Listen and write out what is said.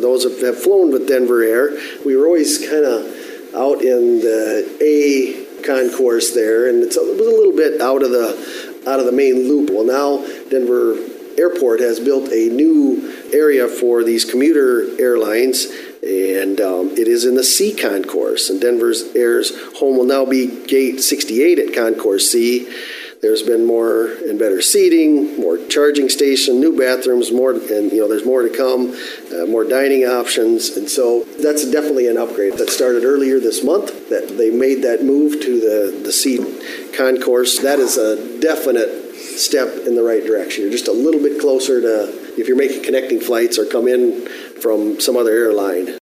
those that have flown with Denver Air, we were always kind of out in the A concourse there, and it was a little bit out of the main loop. Well, now Denver Airport has built a new area for these commuter airlines, and it is in the C concourse. And Denver Air's home will now be Gate 68 at Concourse C. There's been more and better seating, more charging station, new bathrooms, there's more to come, more dining options. And so that's definitely an upgrade that started earlier this month, that they made that move to the C concourse. That is a definite step in the right direction. You're just a little bit closer to if you're making connecting flights or come in from some other airline.